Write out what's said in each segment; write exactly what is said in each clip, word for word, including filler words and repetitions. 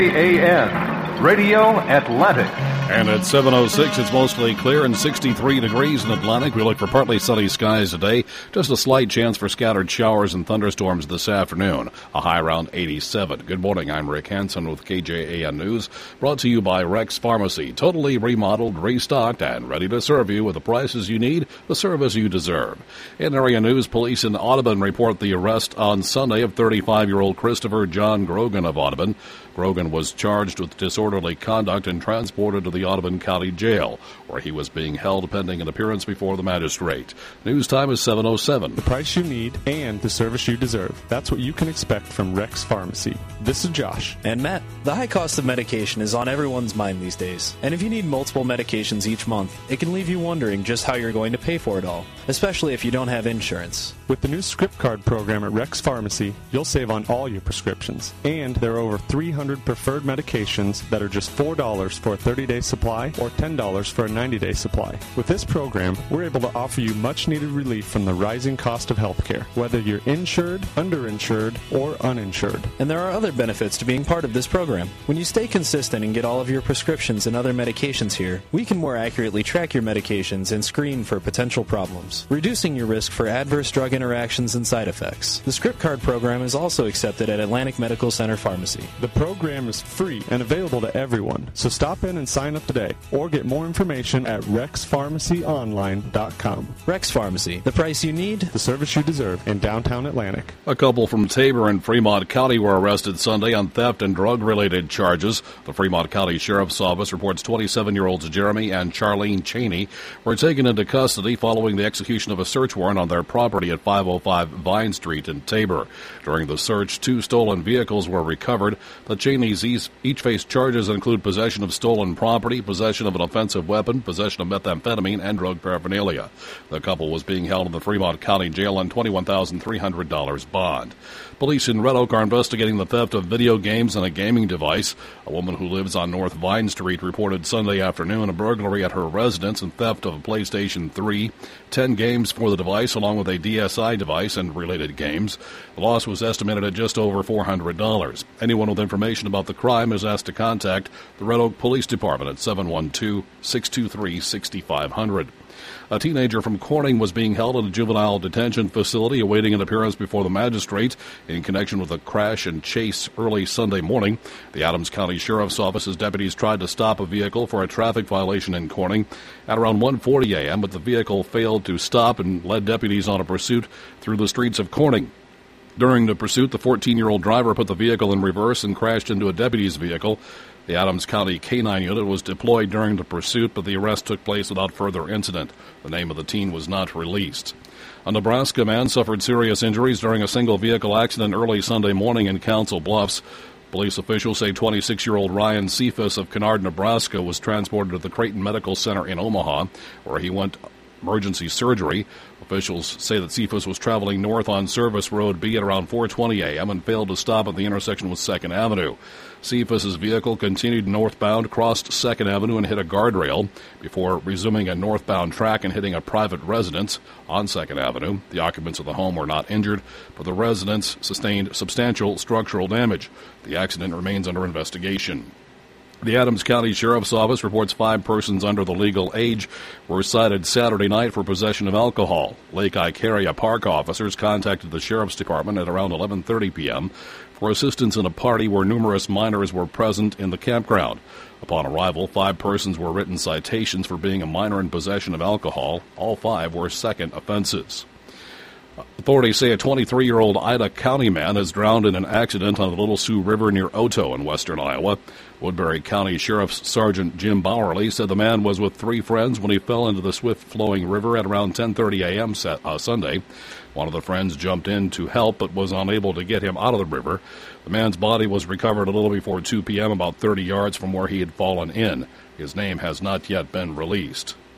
A N, Radio Atlantic. And at seven oh six, it's mostly clear and sixty-three degrees in Atlantic. We look for partly sunny skies today. Just a slight chance for scattered showers and thunderstorms this afternoon. A high around eighty-seven. Good morning. I'm Rick Hansen with K J A N News. Brought to you by Rex Pharmacy. Totally remodeled, restocked, and ready to serve you with the prices you need, the service you deserve. In area news, police in Audubon report the arrest on Sunday of thirty-five-year-old Christopher John Grogan of Audubon. Grogan was charged with disorderly conduct and transported to the Audubon County Jail, where he was being held pending an appearance before the magistrate. News time is seven oh seven. The price you need and the service you deserve. That's what you can expect from Rex Pharmacy. This is Josh. And Matt. The high cost of medication is on everyone's mind these days. And if you need multiple medications each month, it can leave you wondering just how you're going to pay for it all, especially if you don't have insurance. With the new script card program at Rex Pharmacy, you'll save on all your prescriptions. And there are over three hundred preferred medications that are just four dollars for a thirty-day supply or ten dollars for a ninety-day supply. With this program, we're able to offer you much-needed relief from the rising cost of healthcare, whether you're insured, underinsured, or uninsured. And there are other benefits to being part of this program. When you stay consistent and get all of your prescriptions and other medications here, we can more accurately track your medications and screen for potential problems, reducing your risk for adverse drug interactions and side effects. The script card program is also accepted at Atlantic Medical Center Pharmacy. The program is free and available to everyone, so stop in and sign up today, or get more information at rex pharmacy online dot com. Rex Pharmacy, the price you need, the service you deserve, in downtown Atlantic. A couple from Tabor and Fremont County were arrested Sunday on theft and drug-related charges. The Fremont County Sheriff's Office reports twenty-seven-year-olds Jeremy and Charlene Cheney were taken into custody following the execution of a search warrant on their property at five oh five Vine Street in Tabor. During the search, two stolen vehicles were recovered. The Cheneys each face charges that include possession of stolen property, possession of an offensive weapon, possession of methamphetamine, and drug paraphernalia. The couple was being held in the Fremont County Jail on twenty-one thousand three hundred dollars bond. Police in Red Oak are investigating the theft of video games and a gaming device. A woman who lives on North Vine Street reported Sunday afternoon a burglary at her residence and theft of a PlayStation three, ten games for the device, along with a D S I device and related games. The loss was estimated at just over four hundred dollars. Anyone with information about the crime is asked to contact the Red Oak Police Department at seven one two, six two three, six five zero zero. A teenager from Corning was being held at a juvenile detention facility awaiting an appearance before the magistrate in connection with a crash and chase early Sunday morning. The Adams County Sheriff's Office's deputies tried to stop a vehicle for a traffic violation in Corning at around one forty a.m., but the vehicle failed to stop and led deputies on a pursuit through the streets of Corning. During the pursuit, the fourteen-year-old driver put the vehicle in reverse and crashed into a deputy's vehicle. The Adams County K nine unit was deployed during the pursuit, but the arrest took place without further incident. The name of the teen was not released. A Nebraska man suffered serious injuries during a single-vehicle accident early Sunday morning in Council Bluffs. Police officials say twenty-six-year-old Ryan Cephas of Kennard, Nebraska, was transported to the Creighton Medical Center in Omaha, where he went emergency surgery. Officials say that Cephas was traveling north on Service Road B at around four twenty a.m. and failed to stop at the intersection with second Avenue. Cephas's vehicle continued northbound, crossed second Avenue, and hit a guardrail before resuming a northbound track and hitting a private residence on second Avenue. The occupants of the home were not injured, but the residence sustained substantial structural damage. The accident remains under investigation. The Adams County Sheriff's Office reports five persons under the legal age were cited Saturday night for possession of alcohol. Lake Icaria Park officers contacted the Sheriff's Department at around eleven thirty p.m. for assistance in a party where numerous minors were present in the campground. Upon arrival, five persons were written citations for being a minor in possession of alcohol. All five were second offenses. Authorities say a twenty-three-year-old Ida County man has drowned in an accident on the Little Sioux River near Oto in western Iowa. Woodbury County Sheriff's Sergeant Jim Bowerly said the man was with three friends when he fell into the swift-flowing river at around ten thirty a.m. uh, Sunday. One of the friends jumped in to help but was unable to get him out of the river. The man's body was recovered a little before two p.m., about thirty yards from where he had fallen in. His name has not yet been released.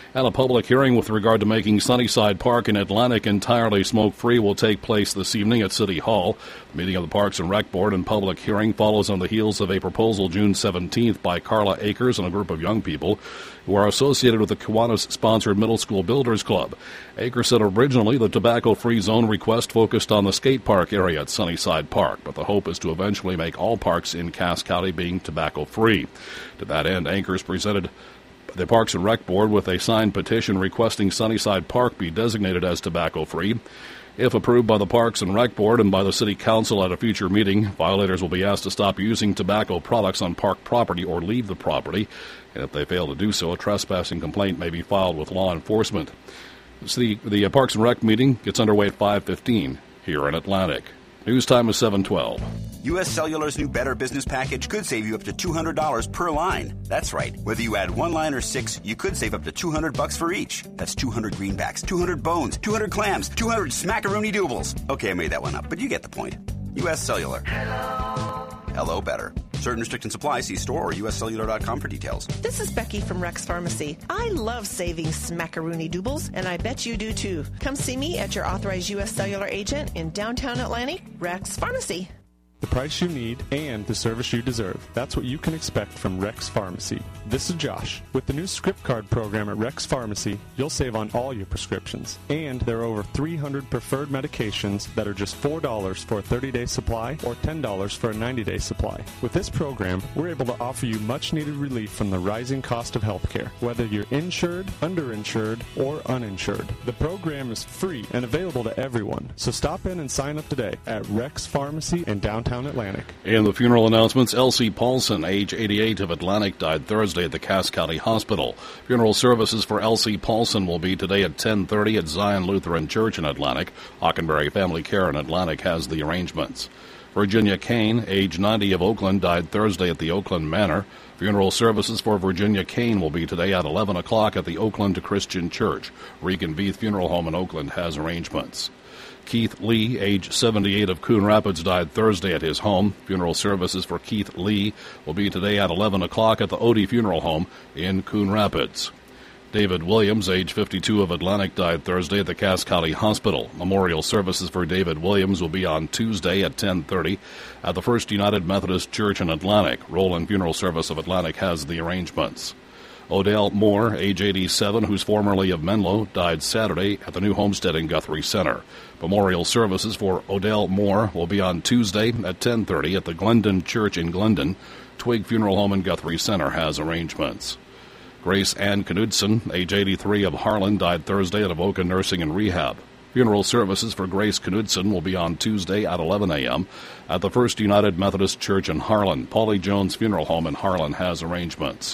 And a public hearing with regard to making Sunnyside Park in Atlantic entirely smoke-free will take place this evening at City Hall. The meeting of the Parks and Rec Board and public hearing follows on the heels of a proposal June seventeenth by Carla Akers and a group of young people who are associated with the Kiwanis-sponsored Middle School Builders Club. Akers said originally the tobacco-free zone request focused on the skate park area at Sunnyside Park, but the hope is to eventually make all parks in Cass County being tobacco-free. To that end, Akers presented the Parks and Rec Board with a signed petition requesting Sunnyside Park be designated as tobacco-free. If approved by the Parks and Rec Board and by the City Council at a future meeting, violators will be asked to stop using tobacco products on park property or leave the property. And if they fail to do so, a trespassing complaint may be filed with law enforcement. The, City, the Parks and Rec meeting gets underway at five fifteen here in Atlantic. News time is seven twelve. U S. Cellular's new Better Business Package could save you up to two hundred dollars per line. That's right. Whether you add one line or six, you could save up to two hundred bucks for each. That's two hundred greenbacks, two hundred bones, two hundred clams, two hundred smackaroonie doobles. Okay, I made that one up, but you get the point. U S. Cellular. Hello. Hello, Better. Certain restrictions apply. See store or U S cellular dot com for details. This is Becky from Rex Pharmacy. I love saving smackaroonie doobles, and I bet you do too. Come see me at your authorized U S Cellular agent in downtown Atlantic, Rex Pharmacy. The price you need and the service you deserve. That's what you can expect from Rex Pharmacy. This is Josh. With the new script card program at Rex Pharmacy, you'll save on all your prescriptions. And there are over three hundred preferred medications that are just four dollars for a thirty-day supply or ten dollars for a ninety-day supply. With this program, we're able to offer you much-needed relief from the rising cost of healthcare, whether you're insured, underinsured, or uninsured. The program is free and available to everyone. So stop in and sign up today at Rex Pharmacy in downtown Atlantic. In the funeral announcements, Elsie Paulson, age eighty-eight, of Atlantic, died Thursday at the Cass County Hospital. Funeral services for Elsie Paulson will be today at ten thirty at Zion Lutheran Church in Atlantic. Hockenberry Family Care in Atlantic has the arrangements. Virginia Kane, age ninety, of Oakland, died Thursday at the Oakland Manor. Funeral services for Virginia Kane will be today at eleven o'clock at the Oakland Christian Church. Regan Beath Funeral Home in Oakland has arrangements. Keith Lee, age seventy-eight, of Coon Rapids, died Thursday at his home. Funeral services for Keith Lee will be today at eleven o'clock at the Odie Funeral Home in Coon Rapids. David Williams, age fifty-two, of Atlantic, died Thursday at the Cass County Hospital. Memorial services for David Williams will be on Tuesday at ten thirty at the First United Methodist Church in Atlantic. Roland Funeral Service of Atlantic has the arrangements. Odell Moore, age eighty-seven, who's formerly of Menlo, died Saturday at the new homestead in Guthrie Center. Memorial services for Odell Moore will be on Tuesday at ten thirty at the Glendon Church in Glendon. Twig Funeral Home in Guthrie Center has arrangements. Grace Ann Knudsen, age eighty-three, of Harlan, died Thursday at Avoca Nursing and Rehab. Funeral services for Grace Knudsen will be on Tuesday at eleven a.m. at the First United Methodist Church in Harlan. Paulie Jones Funeral Home in Harlan has arrangements.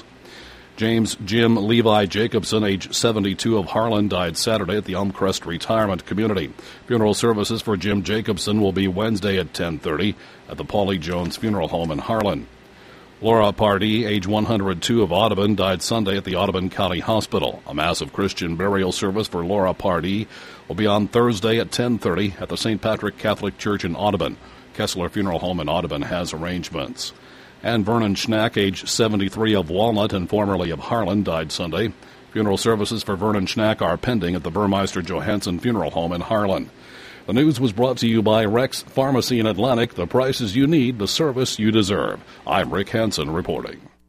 James Jim Levi Jacobson, age seventy-two, of Harlan, died Saturday at the Elmcrest Retirement Community. Funeral services for Jim Jacobson will be Wednesday at ten thirty at the Paulie Jones Funeral Home in Harlan. Laura Pardee, age one hundred two, of Audubon, died Sunday at the Audubon County Hospital. A massive Christian burial service for Laura Pardee will be on Thursday at ten thirty at the Saint Patrick Catholic Church in Audubon. Kessler Funeral Home in Audubon has arrangements. And Vernon Schnack, age seventy-three, of Walnut and formerly of Harlan, died Sunday. Funeral services for Vernon Schnack are pending at the Burmeister Johansson Funeral Home in Harlan. The news was brought to you by Rex Pharmacy in Atlantic. The prices you need, the service you deserve. I'm Rick Hansen reporting.